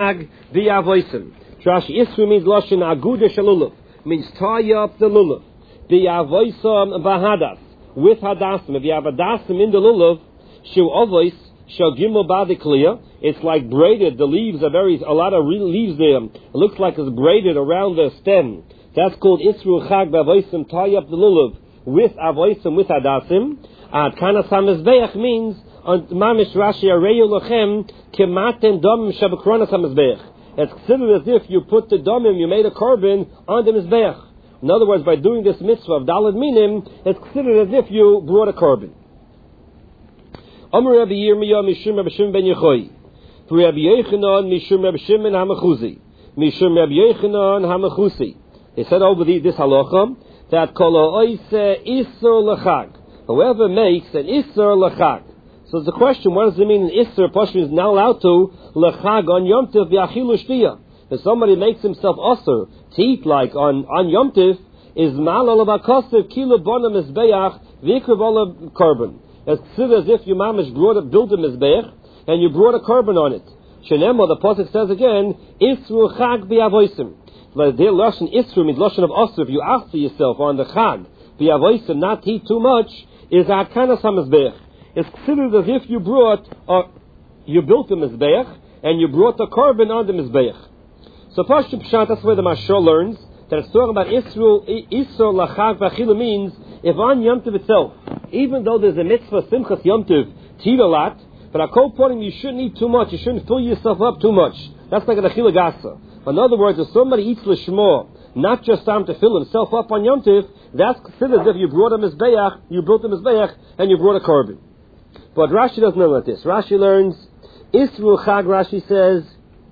B'Yavosim. Rashi Isru means Lashon Aguda Shalulav, means tie up the lulav. B'Yavosim Bahadas, with hadasim. If you have hadasim in the lulav, Shu Ovois, Shal Gimel Badikliya, it's like braided. The leaves are a lot of leaves there. It looks like it's braided around the stem. That's called Isru Chag B'Avosim, tie up the lulav with Avosim, with hadasim. Kana Samizbeach means on Mamish Rashi Areyu Lochem Kematen Dom Shabakronas Hamizbeach. It's considered as if you put the domim, you made a korban on the mizbeach. In other words, by doing this mitzvah of Dalad Minim, it's considered as if you brought a korban. Amar Rabbi Yirmiyah Mishum Rabbi Shimon ben Yochai, Rabbi Yochanan Mishum Rabbi Shimon Hamachuzi, Mishum Rabbi Yochanan Hamachuzi. They said over this halacha that kol ha'oise isur lechag. Whoever makes an isur lechag. So the question, what does it mean an isur? Pashmi is not allowed to lechag on Yom Tov v'achilu shtiyah. If somebody makes himself asur to eat like on Yom Tov, is malal b'akasev kilo bona mizbeach v'ikra vola korban. It's considered as if you mamish built a mizbeach and you brought a korban on it. Shenemo, the pasuk says again, isru chag b'yavosim. Their lashon isru means lashon of asur. If you ask for yourself on the chag b'yavosim, not to eat too much, is akanas hamizbeach. It's considered as if you built a mizbeach and you brought a korban on the mizbeach. So Pashut Pshat, that's where the Mashal learns that it's talking about Isur lachag v'achilu means if on Yom Tov itself, even though there's a mitzvah simchas Yom Tov to eat a lot, but at kol ponim you shouldn't eat too much. You shouldn't fill yourself up too much. That's like an achila gasa. In other words, if somebody eats l'shmo, not just time to fill himself up on Yom Tov, that's considered as if you brought a mizbeach, you built a mizbeach, and you brought a korban. But Rashi doesn't know about this. Rashi learns, Isru Chag, Rashi says,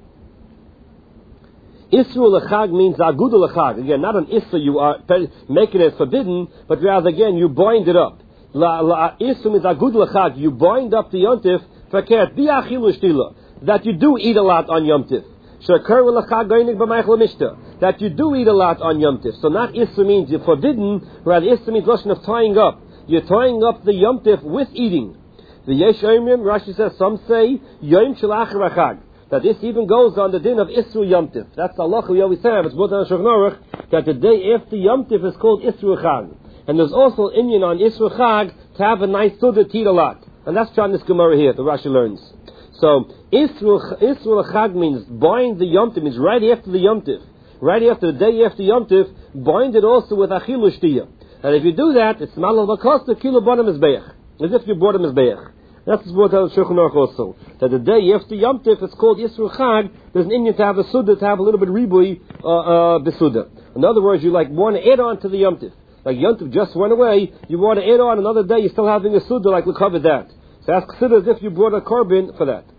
Isru L'Chag means Agudu L'Chag. Again, not an Isru, you are making it forbidden, but rather again, you bind it up. Isru means Agudu L'Chag. You bind up the Yom Tif, Fakert, Bi'achilu Shtila, that you do eat a lot on Yom Tif. Shekar L'Chag Gainik B'Meichel Mishta, that you do eat a lot on Yom Tif. So not Isru means you're forbidden, rather Isru means Lashon of tying up. You're tying up the Yom Tif with eating. The Yesh Omrim, Rashi says, some say, Yom Shalach Rachag, that this even goes on the din of Isru Yom Tif. That's the halacha we always have. It's brought on Shulchan Aruch that the day after Yom Tif is called Isru Chag. And there's also Inyan on Isru Chag to have a nice suda to eat a lot. And that's John this Gemara here, the Rashi learns. So, Isru Chag means bind the Yom Tif, means right after the Yom Tif. Right after the day after Yom Tif, bind it also with Achilu Shtiyah. And if you do that, it's Malal Bakos, Kilo Bonam Mizbeach. As if you brought a mizbeach. That's what tells Shulchan Aruch also. That the day after Yom Tif, it's called Yisru Chag. There's an Indian to have a suda, to have a little bit ribui besuda. In other words, you want to add on to the Yom Tif. Like Yom Tif just went away, you want to add on another day, you're still having a suda, like we covered that. So that's considered as if you brought a korban for that.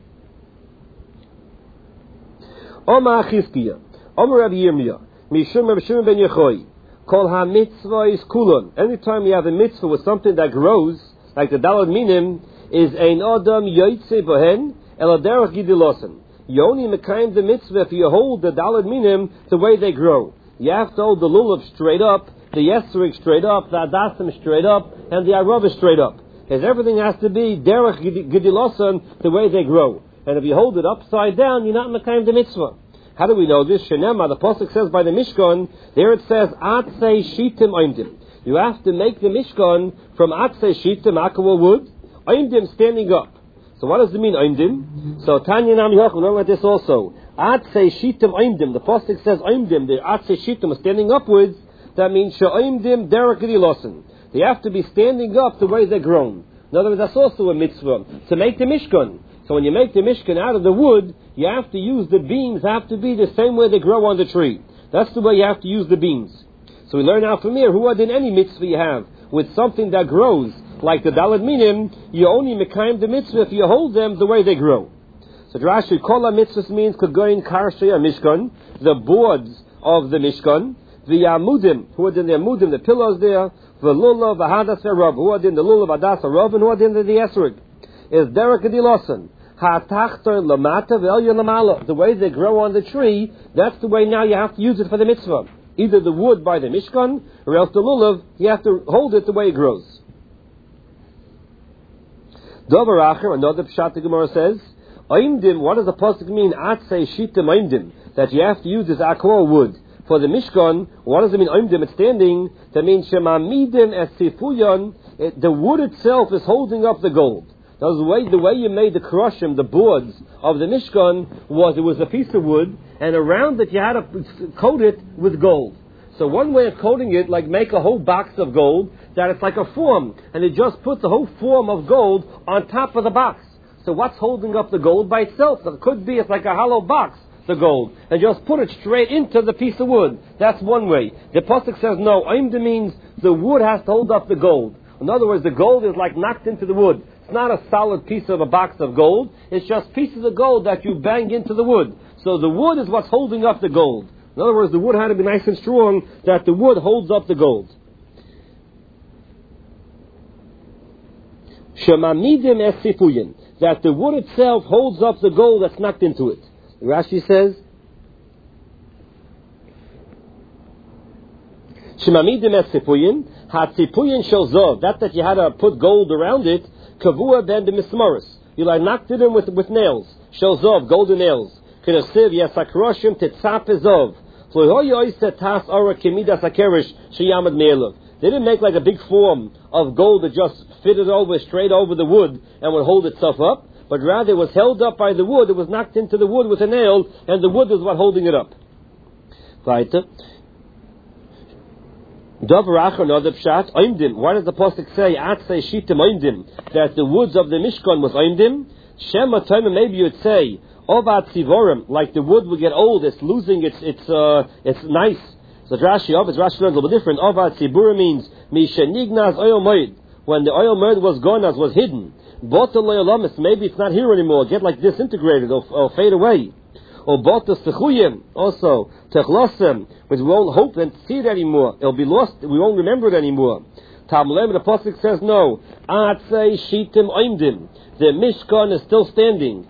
Oma Achizkiya, Oma Rabbi Yirmiyah, Mishum Rabbi Shimon ben Yochai, Kol ha-mitzvah is kulon. Anytime you have a mitzvah with something that grows, like the Dalad Minim, is ein adam yoytze bohen eladerach gidilosen. You only mekayim the mitzvah if you hold the Dalad Minim the way they grow. You have to hold the lulav straight up, the yesrik straight up, the adasim straight up, and the arava straight up. Because everything has to be derech gidilosen the way they grow. And if you hold it upside down, you're not mekayim the mitzvah. How do we know this? Shenema, the pasuk says by the Mishkan, there it says, Atzei shitim oimdim. You have to make the Mishkan from Atzei shitim, akwa wood, oimdim, standing up. So what does it mean, oimdim? So Tanya Nam Yoch, we learn like this also. Atzei shitim oimdim. The pasuk says oimdim, the Atzei shitim, standing upwards. That means she'oimdim derech gidilosen. They have to be standing up the way they're grown. In other words, that's also a mitzvah, to make the Mishkan. So when you make the Mishkan out of the wood, you have to use the beams, have to be the same way they grow on the tree. That's the way you have to use the beams. So we learn out from here, who in any mitzvah you have, with something that grows, like the Dalad Minim, you only mekayim the mitzvah if you hold them the way they grow. So Rashi, Kol ha-mitzvahs means Kagoyin Karshei Mishkan, the boards of the Mishkan, the Amudim, who in the Amudim, the pillars there, the Lulav, the Hadas Rav, who in the Lulav, Hadas Rav, and who in the Esrig, is Derek Adilosan. The way they grow on the tree, that's the way now you have to use it for the mitzvah. Either the wood by the Mishkan, or else the lulav, you have to hold it the way it grows. Dover Acher, another Pshat the Gemara says, Oimdim, what does the pasuk mean? Atzei shitim oimdim, that you have to use this akor wood. For the Mishkan, what does it mean? Oimdim, it's standing. That means shemamidim es sifuyon. The wood itself is holding up the gold. Now, the way you made the krushim, the boards of the Mishkan, it was a piece of wood, and around it you had to coat it with gold. So one way of coating it, like make a whole box of gold, that it's like a form, and it just puts the whole form of gold on top of the box. So what's holding up the gold by itself? So it could be it's like a hollow box, the gold, and just put it straight into the piece of wood. That's one way. The pasuk says no. Oimdim means the wood has to hold up the gold. In other words, the gold is like knocked into the wood. It's not a solid piece of a box of gold. It's just pieces of gold that you bang into the wood. So the wood is what's holding up the gold. In other words, the wood had to be nice and strong, that the wood holds up the gold. Shemamidim es sifuyin, that the wood itself holds up the gold that's knocked into it. Rashi says, Shemamidim es sifuyin, ha-sifuyin shel zov, that you had to put gold around it, kavua ben de mismaris. You like knocked it in with nails. Shel zov, golden nails. Kinasiv yasakroshim tetzap zov. They didn't make like a big form of gold that just fitted over straight over the wood and would hold itself up, but rather it was held up by the wood. It was knocked into the wood with a nail, and the wood was what holding it up. Weiter. Another pshat, oimdim. Why does the pasuk say atzei shitim oimdim, that the woods of the Mishkan was oimdim? Shema time, maybe you'd say Ovad Sivorim, like the wood will get old, it's losing its nice. So Rashi learns a little bit different. Ovad Siburim means Mishenignaz oil moed, when the oil moed was gone, as was hidden. Botel loyolamis, maybe it's not here anymore, get like disintegrated or fade away. Or botel sechuyim, also techlosem, which we won't hope and see it anymore. It'll be lost. We won't remember it anymore. Tamlem, the pasuk says no. Atzei shitim oimdim. The Mishkan is still standing.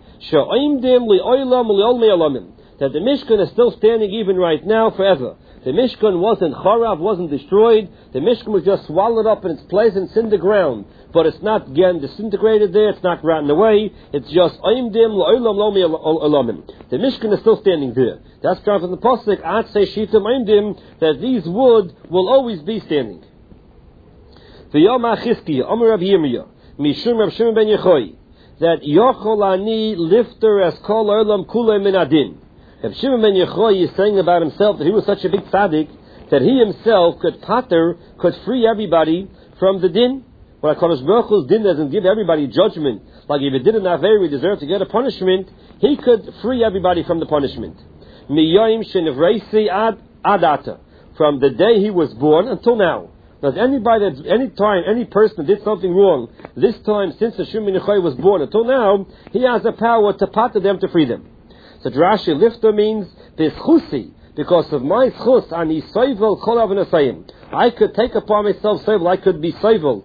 That the Mishkan is still standing even right now, forever. The Mishkan wasn't Charav, wasn't destroyed. The Mishkan was just swallowed up in its place and it's in the ground. But it's not again disintegrated there, it's not rotten away. It's just Oimdim L'Olam Lo Me'olamim. The Mishkan is still standing there. That's drawn from the pasuk Atzei Shitim Oimdim, that these wood will always be standing. V'yom HaChizkiya Omer Rav Yirmiyah Mishum Rav Shimon ben Yochai, that Yochol Ani lifter as kol olam kulei min adin. Rav Shimon ben Yochai is saying about himself that he was such a big tzaddik that he himself could free everybody from the din. When HaKadosh Baruch Hu's din doesn't give everybody judgment, like if it did an aver, he deserved to get a punishment, he could free everybody from the punishment. Miyoim shenivreisi ad adata, from the day he was born until now. Does anybody, any person that did something wrong, this time since the Shimon ben Yochai was born until now, he has the power to pater them, to free them. So Rashi lifter means bischusi, because of my schus ani soivel kol avnasayim. I could take upon myself soivel, I could be soivel,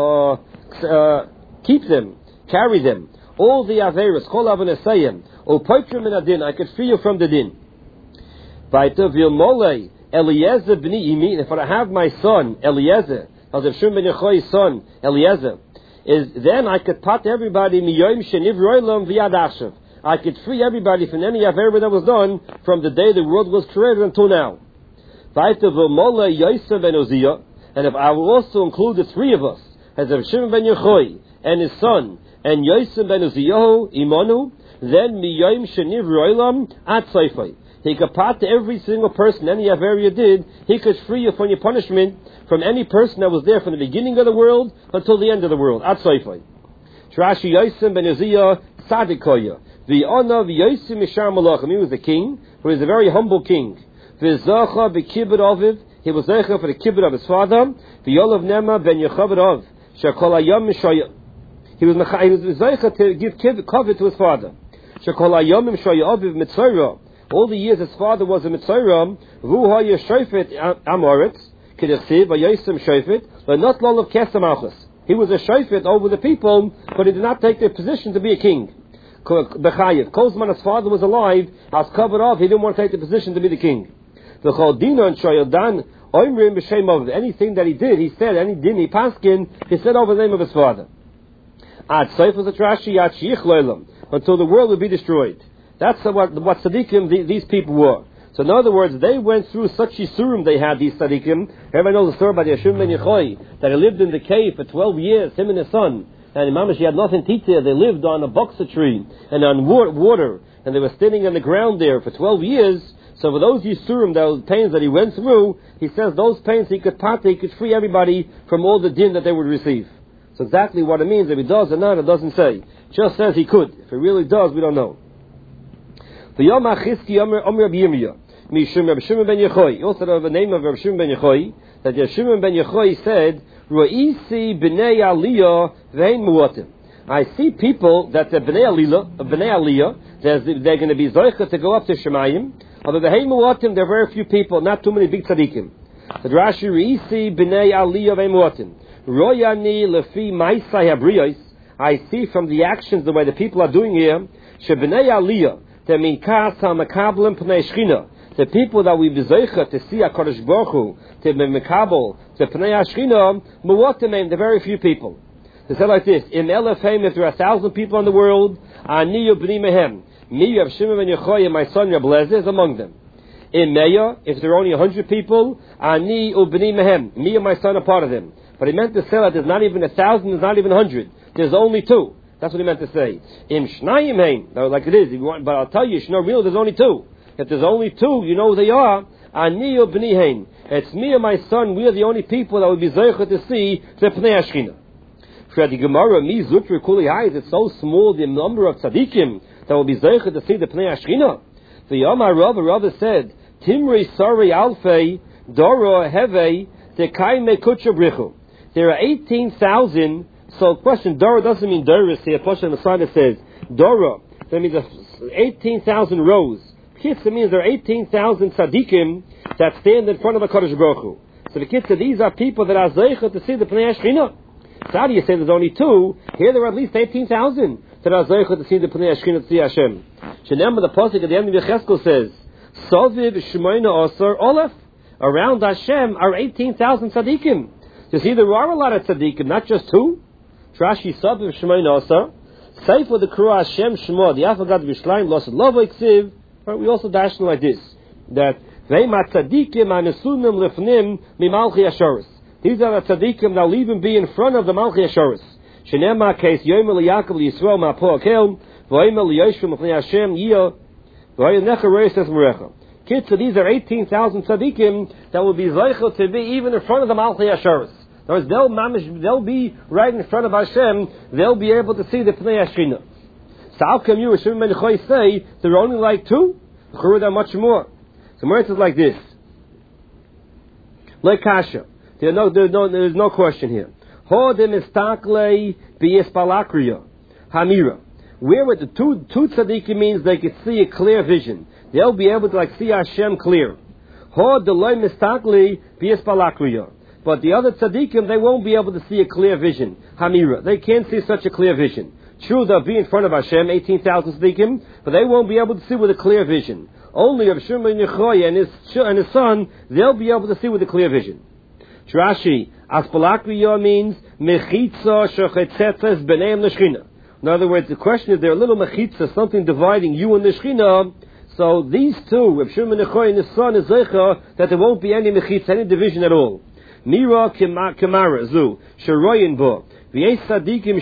keep them, carry them. All the averos kol avnasayim, or poitrim min adin, I could free you from the din. Vaita vilmolei. Eliezer b'ni Yimi, if I have my son, Eliezer, as if Shimon ben Yochai's son, Eliezer, then I could pat everybody, miyoim sheniv roilam v'yad achshav. I could free everybody from any aver that was done from the day the world was created until now. V'ayta v'mola Yosef ben Uzziah, and if I will also include the three of us, as if Shimon ben Yochai, and his son, and Yosef ben Uzziah, imanu, then miyoim sheniv roilam at soifai. He could pat to every single person, any aver you did, he could free you from your punishment from any person that was there from the beginning of the world until the end of the world. At Soifai. Rashi Yosem ben Uzziah Tzadikoya. V'yona v'yosem mishar malachim. He was a king, who was a very humble king. V'zacha b'kibbut aviv. He was zecha for the kibbut of his father. V'yolav nema ben Yechavid av. Shekol hayom mishaya. He was zecha to give kavod to his father. Shekol hayom mishaya aviv mitzvayra. All the years his father was a Mitzrayim, Ruha Yeshofet Amoritz, Kedesiv, Vayosem Shofet, but not long of Kesamachus. He was a Shofet over the people, but he did not take the position to be a king. Bechayev, Kozman, his father was alive, as covered off, he didn't want to take the position to be the king. The Chaldina and Shoyadan, Oimrim B'Shem of anything that he did, he said, any din he paskin, he said over the name of his father. Ad Seif was a Trashi, Ad Shiich Loilam. until the world would be destroyed. That's what tzaddikim these people were. So in other words, they went through such yisurim they had, these tzaddikim. Everybody knows the story about Yeshua ben Yochai, that he lived in the cave for 12 years, him and his son. And Mamash, he had nothing to eat there. They lived on a boxa tree and on water. And they were standing on the ground there for 12 years. So for those yisurim, those pains that he went through, he says those pains he could free everybody from all the din that they would receive. So exactly what it means, if he does or not, it doesn't say. It just says he could. If he really does, we don't know. The Yom HaChizki Omer Rabbi Yirmiyah. Mishum Rabbi Shimon ben Yochai. You also know the name of Rabbi Shimon ben Yochai, that Rabbi Shimon ben Yochai said, Ro'isi b'nei aliyah v'ein mu'atim. I see people that the b'nei aliyah, they're going to be zoicha to go up to Shemayim, although the v'ein mu'atim, there are very few people, not too many big tzaddikim. The Rashi, Ro'isi b'nei aliyah v'ein mu'atim. Ro'yani lefi ma'isai habriyos. I see from the actions, the way the people are doing here, sheb'nei aliyah, they mean kas ha-makablim p'nei shchina. The people that we bezoicha to see HaKadosh Baruch Hu, to be mekabel, to pnei hashchina, mu'atim, they're very few people. They say like this: in Elefim, if there are 1,000 people in the world, ani ubni mehem, me Rav Shimon ben Yochai and my son Reb Lezer is among them. In Meya, if there are only 100 people, ani ubni mehem, me and my son are part of them. But he meant to say that there's not even 1,000, there's not even 100. There's only 2. That's what he meant to say. In Shnayim heim, like it is. But I'll tell you, real, there's only 2. If there's only 2, you know who they are. Ani ubni heim. It's me and my son. We are the only people that will be zeicha to see the pnei hashchina. For the Gemara, mi zutri kuli hayz. It's so small the number of tzaddikim that will be zeicha to see the pnei hashchina. The Yomar Rava said, Timri sari alfei doro heve dekai mekucha brichu. There are 18,000. So, question, Dora doesn't mean Doris here. Pasha on the side says Dora. That means 18,000 rows. It means there are 18,000 tzaddikim that stand in front of the Kadosh Baruch Hu. So the kids said these are people that are zeicha to see the Pnei Hashchina. So how do you say there's only 2? Here there are at least 18,000 that are zeicha to see the Pnei Hashchina, to see Hashem. Shenem, the pasuk at the end of Yecheskel says, Soviv Shmoina Osar Olef. Around Hashem are 18,000 tzaddikim. You see, there are a lot of tzaddikim, not just 2. Trashi Soviv Shmoina Osar. Say for the Kura Hashem Shmo, the Afagad Vishlayim Losad Lovo Iksiv. We also dash like this, that these are the tzaddikim that will even be in front of the Malchi Ashoris. Shenema case Yomer LiYaakov LiYisrael Ma'po Akel V'Yomer LiYoshua M'Pnei Hashem Yiyah V'Yonecha Reis Es Merecha. Kids, so these are 18,000 tzaddikim that will be zeichel to be even in front of the Malchi Ashoris. In other words, they'll be right in front of Hashem. They'll be able to see the Pnei Hashchina. So how come you, Shimon ben Yochai, say there are only like 2? There are much more. So Meretz is like this. Like Kasha. There's no question here. Hodim istakle b'yispalakriya hamira. Where with the two tzaddikim means they could see a clear vision. They'll be able to see Hashem clear. Hodelay mistakle b'yispalakriya. But the other tzaddikim, they won't be able to see a clear vision. Hamira. They can't see such a clear vision. True, they'll be in front of Hashem, 18,000 tzaddikim, but they won't be able to see with a clear vision. Only Rav Shimon ben Yochai and his son, they'll be able to see with a clear vision. Rashi, Aspalakriya means mechitza shechetzetzes b'neim l'shchina. In other words, the question is there a little mechitza, something dividing you and the Shechina. So these 2, Rav Shimon ben Yochai and his son, is zeicha that there won't be any mechitza, any division at all. Mira Kamara Zu Sharoyin Bo. Other tzaddikim,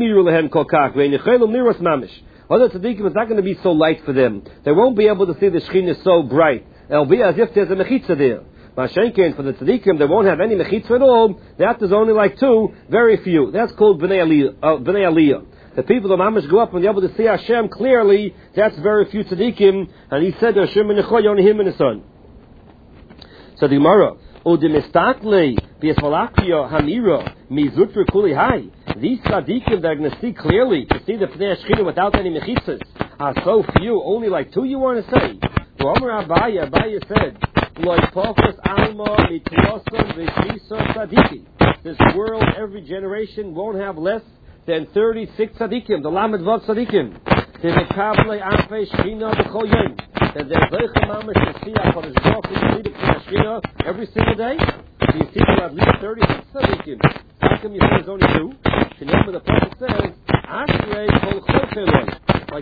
it's not going to be so light for them. They won't be able to see the Shekhinah so bright. It'll be as if there's a mechitza there. Mashenkin, for the tzaddikim, they won't have any mechitza at all. That is only like 2, very few. That's called Bnei Aliyah. The people that mamash go up and be able to see Hashem clearly, that's very few tzaddikim. And he said, Hashem and Nechoy, only him and his son. So the Gemara, Udimistakle, Biesmalakio, Hamira, Mizutru Kuli Hai. These tzaddikim that are going to see clearly, to see the Pnei Hashchina without any mechitzas, are so few, only like 2 you want to say. Omer Abaya said, Loi Pofas Alma, Mitlosom, Vishisa Tzaddiki. This world, every generation won't have less than 36 tzaddikim, the Lamed Vav tzaddikim. The Mekable Afei Shechina B'chol Yom. That they're zeicha mamash to see HaKadosh Baruch Hu, to see the Pnei Hashchina every single day. So you see there are at least 36 tzaddikim. How come you say there's only 2? The name of the prophet says, Ashrei Kol Chol Chelon. like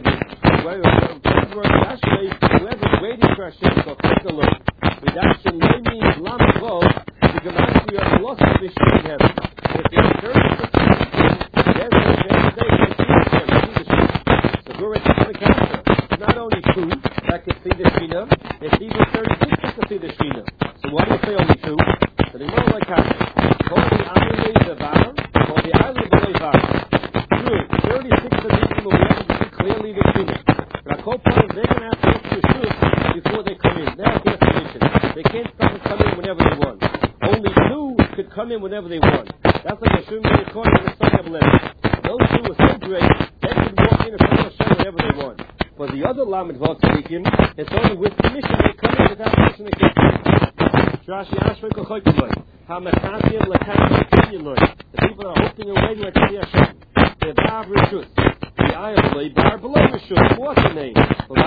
whoever's waiting for Hashem, so take a look. Redaction means Lamed Vav, the Gematria of the lost of Vishnu in heaven. If you have 36 then they see Hashem. So we're ready for the counter. It's not only 2 that can see the Shekhinah, it's even 36 that can see the Shekhinah. So why do you say only 2? So they know like counter. Call the Amalei the Var, call the Amalei the Var. True, 36 of these people will be able to see clearly the Shekhinah. But I call point they're going to have to look to Shul before they come in. They're their position. They can't stop and come in whenever they want. Only 2 could come in whenever they want. That's like a Shum recording in the Son of Lev. Those 2 were so great, they could walk in and front of Hashem whenever they want. But the other Lamed Vav Tzadikim, it's only with permission. They come in without permission. They can't come in. Rashi Ashray Kochoykimoi. HaMechasim L'Kach L'Kinyin. The people that are hoping and waiting like to see Hashem. They're Bar Rishus. The Ayah Bar below Rishus. What's the name?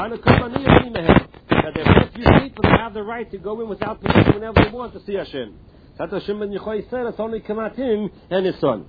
That there are few people that have the right to go in without permission whenever they want to see Hashem. That's what Hashem ben Yochai said. It's only Kamat him and his son.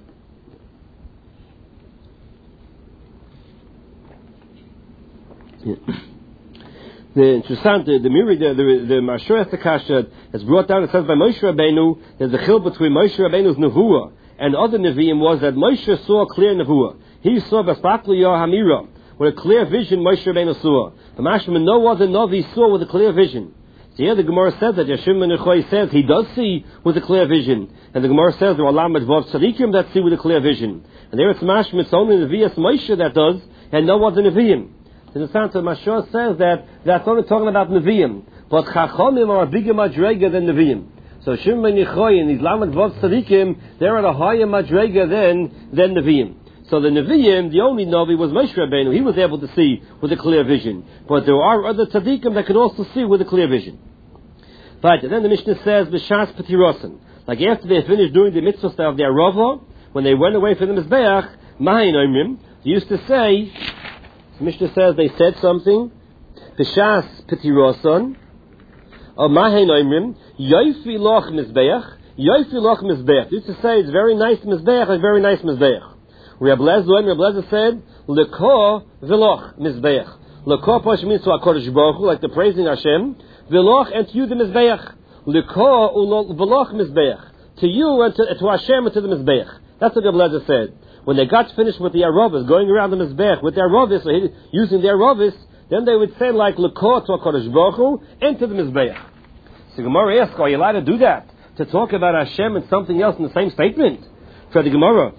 Yeah. The interessant, the Mashur Estakasha is brought down. It says by Moshe Rabbeinu, there's a chil between Moshe Rabbeinu's nevuah and other neviim was that Moshe saw a clear nevuah. He saw Basakli Yah Hamira with a clear vision. Moshe Rabbeinu saw. The Mashman no other Navi saw with a clear vision. So here the Gemara says that Yeshim ben Yochai says he does see with a clear vision, and the Gemara says there are Lamed Vav Tzadikim that see with a clear vision. And there it's Mashman, it's only the Nevi'as Moshe that does, and no other Nevi'im. In the sense that Mashur says that that's only talking about Nevi'im, but Chachamim are a bigger madrega than Nevi'im. So Shimon ben Yochai and these Lamed Vav Tzadikim, they're at a higher madrega than Nevi'im. So the Nevi'im, the only Navi was Moshe Rabbeinu. He was able to see with a clear vision. But there are other Tzadikim that could also see with a clear vision. But then the Mishnah says, B'shas Petirosan. Like after they finished doing the mitzvah of their Rava, when they went away from the Mizbeach, Mahin Omrim, they used to say, the Mishnah says they said something, B'shas Petirosan, or Mahin Omrim, Yoifi Loch Mizbeach, Yoifi Loch Mizbeach. They used to say it's very nice Mizbeach, a very nice Mizbeach. Reb Lezer said, L'ko v'loch mizbeach. L'ko posh means to HaKadosh Baruch Hu, like the praising Hashem. V'loch and to you the mizbeach. L'ko v'loch mizbeach. To you and to Hashem and to the mizbeach. That's what Reb Lezer said. When they got finished with the Aravis, going around the mizbeach with their Aravis, or using their Aravis, then they would say like L'ko to HaKadosh Baruch Hu and to the mizbeach. So Gemara asks, are you allowed to do that? To talk about Hashem and something else in the same statement? For the Gemara.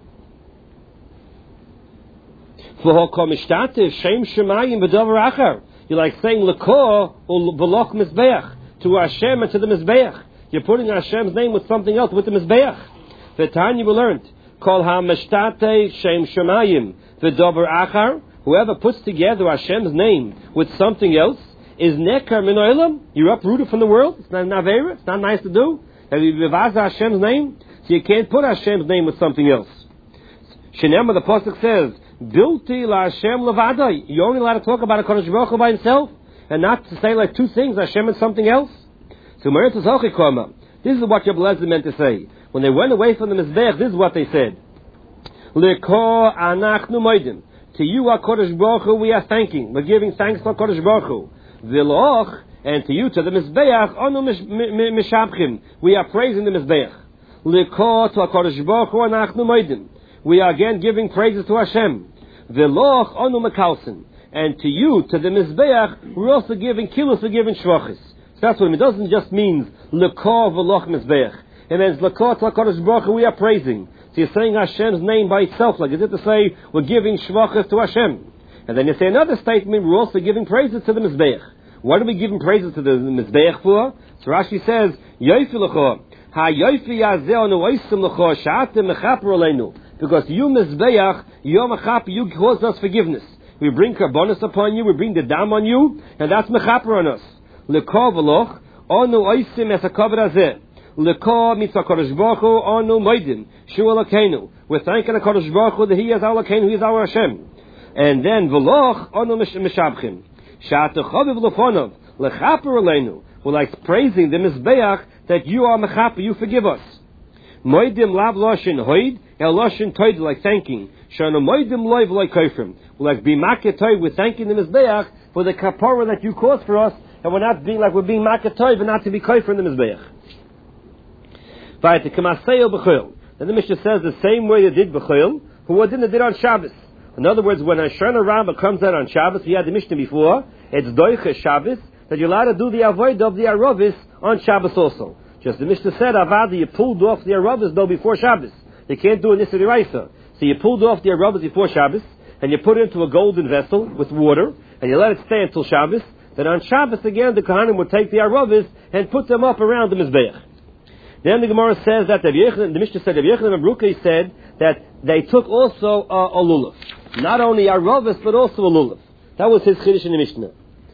You're like saying L'ko v'loch mizbeach to Hashem and to the mizbeach. You're putting Hashem's name with something else, with the mizbeach. The Tanya we learned, Kol ha-mishtate shem shemayim v'dover achar. Whoever puts together Hashem's name with something else is nekar min olam. You're uprooted from the world. It's not navera. It's not nice to do. Have you bevazed Hashem's name? So you can't put Hashem's name with something else. Shenema, the pasuk says, Bilti la Hashem levadai. You're only allowed to talk about a HaKadosh Baruch Hu by himself, and not to say like two things, Hashem and something else. So this is what your Lezer meant to say. When they went away from the Mizbech, this is what they said. L'ko anachnu moedim. To you, HaKadosh Baruch Hu, we are thanking. We're giving thanks to HaKadosh Baruch Hu. V'loch, and to you, to the Mizbeach, anu mishabchim. We are praising the Mizbeach. L'ko to HaKadosh Baruch Hu anachnu moedim. We are again giving praises to Hashem. V'loch anu mekalsin. And to you, to the Mizbeach, we're also giving kilos, we're giving shvachis. So that's what it means. It doesn't just mean l'ko v'loch Mizbeach. It means l'ko to HaKadosh Baruch Hu, we are praising. So you're saying Hashem's name by itself, like is it to say we're giving shvachis to Hashem? And then you say another statement, we're also giving praises to the Mizbeach. What are we giving praises to the Mizbeach for? So Rashi says, Yoifi l'cho, ha-yoifi yazeh anu oisim l'cho, sha'atem mechaper oleinu. Because you, Mizbeach, Yom HaChap, you cause us forgiveness. We bring karbonos upon you, we bring the dam on you, and that's mechaper on us. L'ko v'loch, onu oisim es ha'kavod hazeh. L'ko mitzvah HaKadosh Baruch Hu, onu moedim, shu Elokeinu. We're thanking HaKadosh Baruch Hu that He is our Elokeinu, He is our Hashem. And then v'loch, onu mishabchim. Sha'atechaviv l'fonov, l'chaper aleinu. We're like praising the Mizbeach that you are mechaper, you forgive us. Moedim lav loshin hoid, el loshin toid, like thanking. Shana moedim loiv like kofrim. Like be maketoy, we're thanking the Mizbeach for the kapara that you caused for us, and we're not being like we're being maketoy, but not to be kofrim in the Mizbeach. Then the Mishnah says the same way they did b'chol, who did on Shabbos. In other words, when a Shana Rabbah comes out on Shabbos, we had the Mishnah before, it's doiche Shabbos, that you're allowed to do the avodah of the Aravis on Shabbos also. Just the Mishnah said, Avada, you pulled off the Aravis though before Shabbos. You can't do an Issa D'Oraisa. So you pulled off the Aravis before Shabbos, and you put it into a golden vessel with water, and you let it stay until Shabbos. Then on Shabbos again, the Kohanim would take the Aravis and put them up around the Mizbeach. Then the Gemara says that the Mishnah said, Rabbi Yochanan ben Beruka said that they took also a lulav. Not only a ravis, but also a lulav. That was his chiddush in the Mishnah.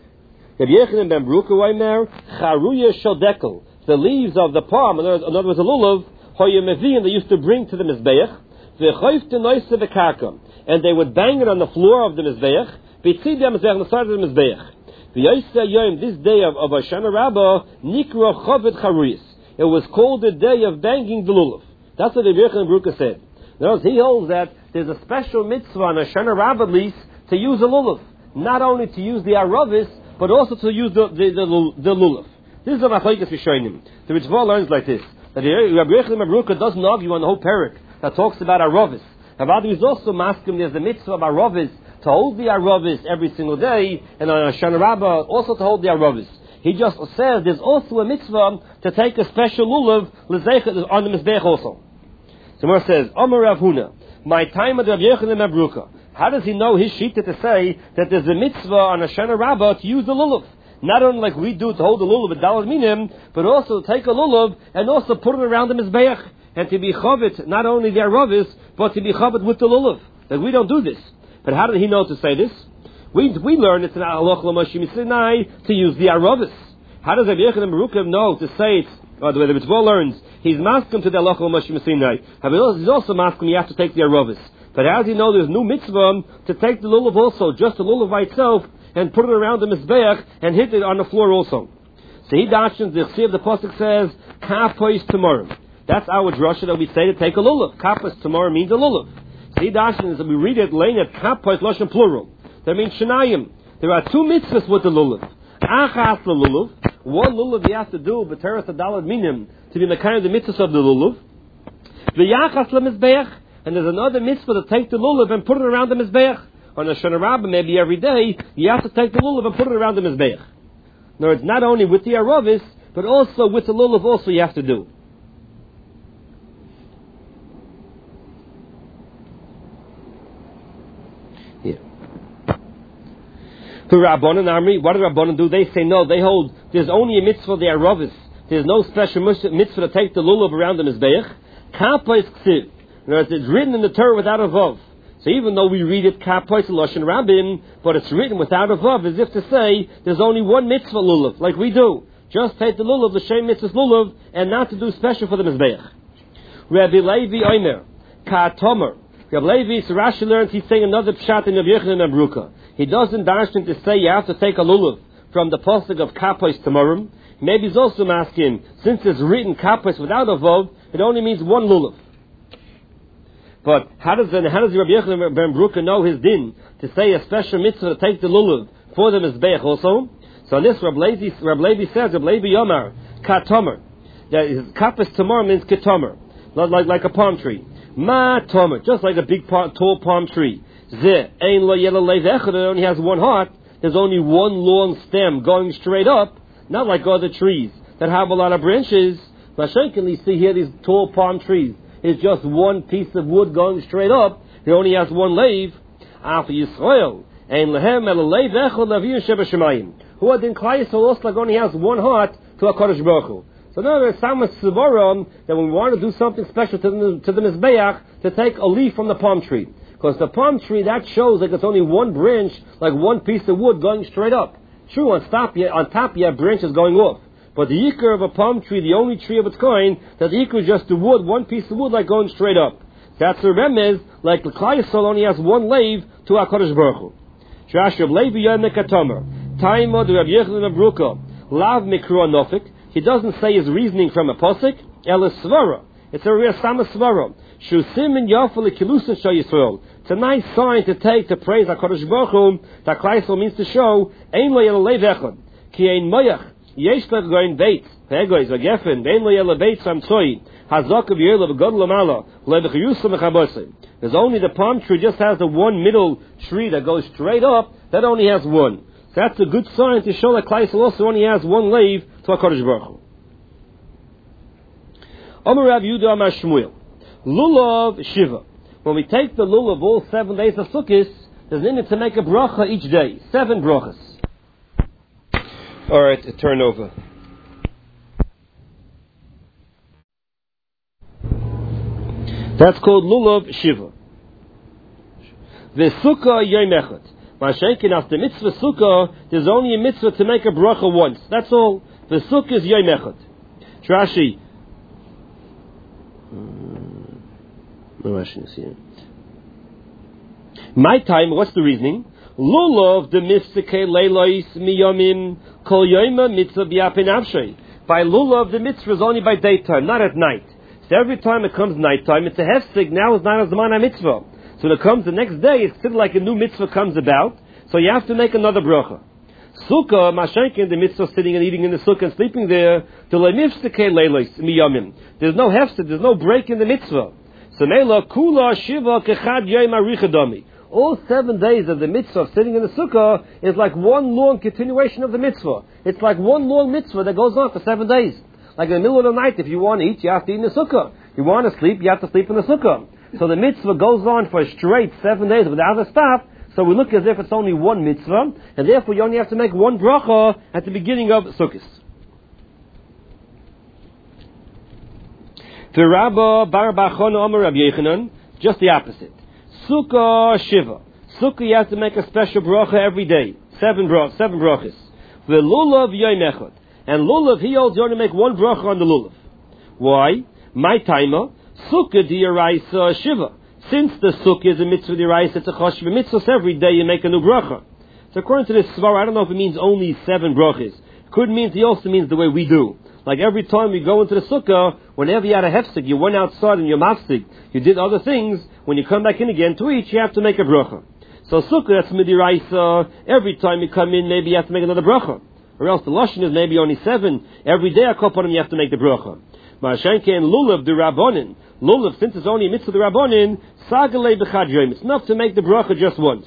Rabbi Yochanan ben Beruka Omer, charuya shel dekel, the leaves of the palm, in other words, a lulav, hoya meviim, they used to bring to the Mizbeach, v'choif tenoisa v'karka, and they would bang it on the floor of the Mizbeach, b'tzid Mizbeach, on the side of the Mizbeach. V'yoysa yom, this day of Hoshana Rabbah, nikra chovet charuyas. It was called the day of banging the lulav. That's what Rabbi Yochanan ben Beruka said. Notice he holds that there's a special mitzvah on a Shana Rabbah lease to use a lulav. Not only to use the aravis, but also to use the lulav. This is a machlokes rishonim. The Ritva learns like this. That Rabbi Yochanan ben Beruka doesn't argue on the whole parak that talks about aravis. Rabbi is also masking there's the mitzvah of aravis to hold the aravis every single day, and on a Shana Rabbah also to hold the aravis. He just says there's also a mitzvah to take a special lulav on the Mizbeach also. So Gemara says, Omer Rav Huna, my time of Rabbi Yochanan ben Beruka. How does he know his shita to say that there's a mitzvah on a Shana Rabbah to use the lulav? Not only like we do to hold the lulav at Daled Minim, but also to take a lulav and also put it around the Mizbeach and to be chavit, not only the aravis, but to be chavit with the lulav. Like we don't do this. But how did he know to say this? We learn it's an halach l'mashim Sinai to use the aravis. How does Rabbi Yochanan ben Beruka know to say it? Or the way the Ritva learns, he's masking to the halach l'mashim Sinai. He's also masking you have to take the aravis. But how does he know there's no mitzvah to take the lulav also, just the lulav by itself, and put it around the mizbeach and hit it on the floor also? So he dashens the chsi of the pasuk says kapois tomorrow. That's our drasha that we say to take a lulav. Kapois tomorrow means a lulav. So he dashens that we read it laying at kapois lashon plural. That means Shanayim. There are two mitzvahs with the lulav. Achas lulav. One lulav you have to do, b'teres adalad minim, to be the kind of the mitzvahs of the lulav. V'yachas lemizbeach. And there's another mitzvah to take the lulav and put it around the mizbeach. On a Shana Rabbah, maybe every day, you have to take the lulav and put it around the mizbeach. No, it's not only with the aravis, but also with the lulav also you have to do. For Rabbanan Amri, what do Rabbanan do? They say no, they hold there's only a mitzvah the aravis. There's no special mitzvah to take the lulav around the mizbeach. Kapois ksiv. It's written in the Torah without a vav. So even though we read it kapois lashon rabbin, but it's written without a vav, as if to say there's only one mitzvah lulav, like we do. Just take the lulav, the shem mitzvah lulav, and not to do special for the mizbeach. Rabbi Levi Omer, Ka'atomer. Rabbi Levi, so Rashi learns he's saying another pshat in Rabbi Yochanan ben Beruka. He doesn't darshan to say you have to take a lulav from the pasuk of kapois tomorrow. Maybe he's also asking, since it's written kapois without a vav, it only means one lulav. But how does Rabbi Yochanan ben Beruka know his din to say a special mitzvah to take the lulav for the mizbeach also? So on this, Rabbi Levi says, Rabbi Levi Yomar, Ka'atomer. Kapois tomorrow means ketomer, like a palm tree. Ma tomer, just like a big tall palm tree. Ze ein lo yellow lev echad, it only has one heart. There's only one long stem going straight up, not like other trees that have a lot of branches. Mashenkinly see here these tall palm trees. It's just one piece of wood going straight up. It only has one lev. After Yisrael, ein lehem el lev echad lavir sheba shemayim. Who had in Klai Yisrael also like only has one heart to HaKadosh Baruch Hu. So now there's some Sivarim that when we want to do something special to the Mizbeach, to take a leaf from the palm tree. Because the palm tree, that shows like it's only one branch, like one piece of wood going straight up. True, on top you have branches going off. But the yikar of a palm tree, the only tree of its kind, that the yikar is just the wood, one piece of wood like going straight up. That's the remez, like the Klai Yisrael only has one leaf to HaKadosh Baruch Hu. Shrash Rav Levi Yomer Ka'atomer. Taimod Rabbi Yochanan ben Beruka. Lav Mikra Nofik. He doesn't say his reasoning from a posik, el svara. It's a real Samasvara. Shusim Yafal Kilusa Shah Yisrael. It's a nice sign to take to praise HaKadosh Baruch Hu. That Kleisel means to show Ein Lo Yel Lev Echad Ki Ein Moyach Yesh Lech Goin Beit Hegoiz Vagefen Ein Lo Yel Beit Samtzoi Hazak of Yerle V'God Lamala Levich Yusam Mechabosei. There's only the palm tree just has the one middle tree that goes straight up. That only has one. So that's a good sign to show that Kleisel also only has one lev to HaKadosh Baruch Hu. Amar Rav Yehuda Amar Shmuel Lulav Shiva. When we take the lulav all 7 days of Sukkot, there's an need to make a bracha each day. 7 brachas. Alright, a turnover. That's called lulav Shiva. The Sukkah Yom Echad. Mashenkin, after mitzvah Sukkah, there's only a mitzvah to make a bracha once. That's all. The Sukkah is Yom Echad. Rashi. My time, what's the reasoning? Lulav the mitzvah leilois miyamim kol yoyma mitzvah b'yapin avshay. By lulav, the mitzvah is only by daytime, not at night. So every time it comes nighttime, it's a hefsek. Now is not a zman mitzvah. So when it comes the next day, it's still like a new mitzvah comes about. So you have to make another bracha. Sukkah, mashenkin, the mitzvah sitting and eating in the sukkah and sleeping there. There's no hefsek, there's no break in the mitzvah. So Mela Kula Shiva Kechad Yom Arichadami. All 7 days of the mitzvah of sitting in the sukkah is like one long continuation of the mitzvah. It's like one long mitzvah that goes on for 7 days. Like in the middle of the night, if you want to eat, you have to eat in the sukkah. You want to sleep, you have to sleep in the sukkah. So the mitzvah goes on for a straight 7 days without a stop. So we look as if it's only one mitzvah, and therefore you only have to make one bracha at the beginning of Sukkot. The Rabba Bar Bachon Omer Rabbi Yechanan, just the opposite. Sukkah Shiva. Sukkah you have to make a special bracha every day. 7 brachas. The lulav Yom Echad. And lulav, he holds you only make one bracha on the lulav. Why? My timer. Sukkah D'Oraisa Shiva. Since the sukkah is a mitzvah D'Oraisa, it's a choshev mitzvah, so every day you make a new bracha. So according to this svar, I don't know if it means only 7 brachas. Could mean it also means the way we do. Like every time you go into the sukkah, whenever you had a hefsek, you went outside and you're mafsik, you did other things, when you come back in again to eat, you have to make a bracha. So sukkah, that's midiraisa, every time you come in, maybe you have to make another bracha. Or else the lashon is maybe only 7. Every day I call upon him, you have to make the bracha. Ma'ashenke and lulav the rabbonin. Lulav, since it's only a mitzvah the rabbonin, sagalei b'chad yom. It's enough to make the bracha just once.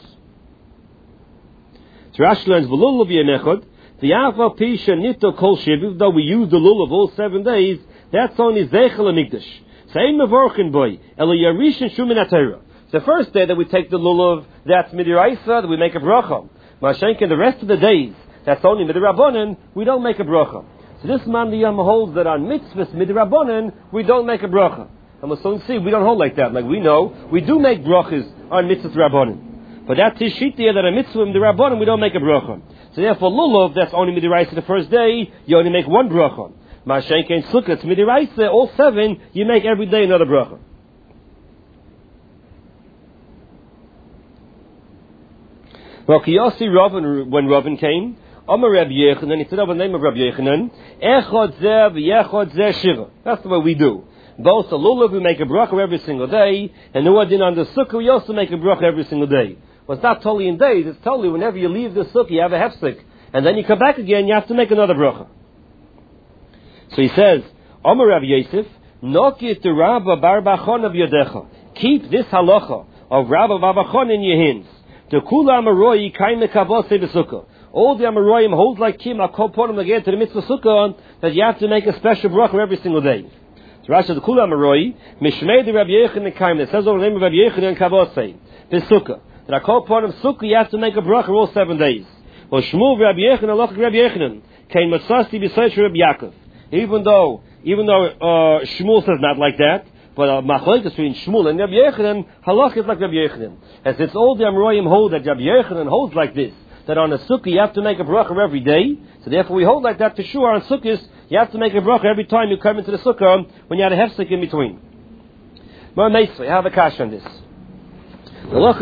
So Rashi learns, v'lulav yemechad, v'yava pisha nito kol shiv, though we use the lulav all 7 days, that's only zeichel amigdash. Same mevorchin boy, ela yarishin shumin atayra. The first day that we take the lulav, that's midiraisa, that we make a bracha. Ma'ashenke, the rest of the days, that's only midirabbonin, we don't make a bracha. So this man the Yom holds that on mitzvahs midirabbonin, we don't make a bracha. And we'll soon see, we don't hold like that. Like we know, we do make brachas on mitzvahs rabbonin. But that tishitiyah that a mitzvah midirabbonin, we don't make a bracha. So therefore lulav, that's only midiraisa the first day, you only make one bracha. Ma'ashenke and sukkah, it's midiraisa, all 7, you make every day another bracha. Well, Kiyasi Ravin, when Ravin came, Amar Rabbi Yechanan, he said over the name of Rabbi Yechanan, Echad Zeh v'Yechad Zeh Shiva. That's the way we do. Both the lulav, we make a bracha every single day, and the one on the sukkah, we also make a bracha every single day. Well, it's not totally in days, it's totally whenever you leave the sukkah, you have a hefsek, and then you come back again, you have to make another bracha. So he says, Amar Rabbi Yosef, Nokit the Rabba Bar Bachon of Yodecha. Keep this halacha of Rabba Bar Bachon in your hands. The Kula Amaroi Kaim Mekavose B'Sukkah. All the Amoraim hold like Kim, I'll call upon them again to the mitzvah sukkah, that you have to make a special bracha every single day. So Rashi the Kula Amaroi, Mishmei the Rabbi Yechanan Kaim, it says over the name of Rabbi Yechanan Kavose, B'Sukkah. That I call upon him sukkah, you have to make a bracha all 7 days. Well, Shmuel Rabbi Yechanan, Alach Rabbi Yechanan, Kain Matzasti B'Saych Rabbi Yaakov. Even though Shmuel says not like that, but machlokes between Shmuel and Rabbi Yechanan, halach is like Rabbi Yechanan. And since all the Amoraim hold that Rabbi Yechanan holds like this, that on a sukkah you have to make a bracha every day, so therefore we hold like that to sure on sukkahs, you have to make a bracha every time you come into the sukkah when you had a hefsek in between. More nicely, I have a kash on this.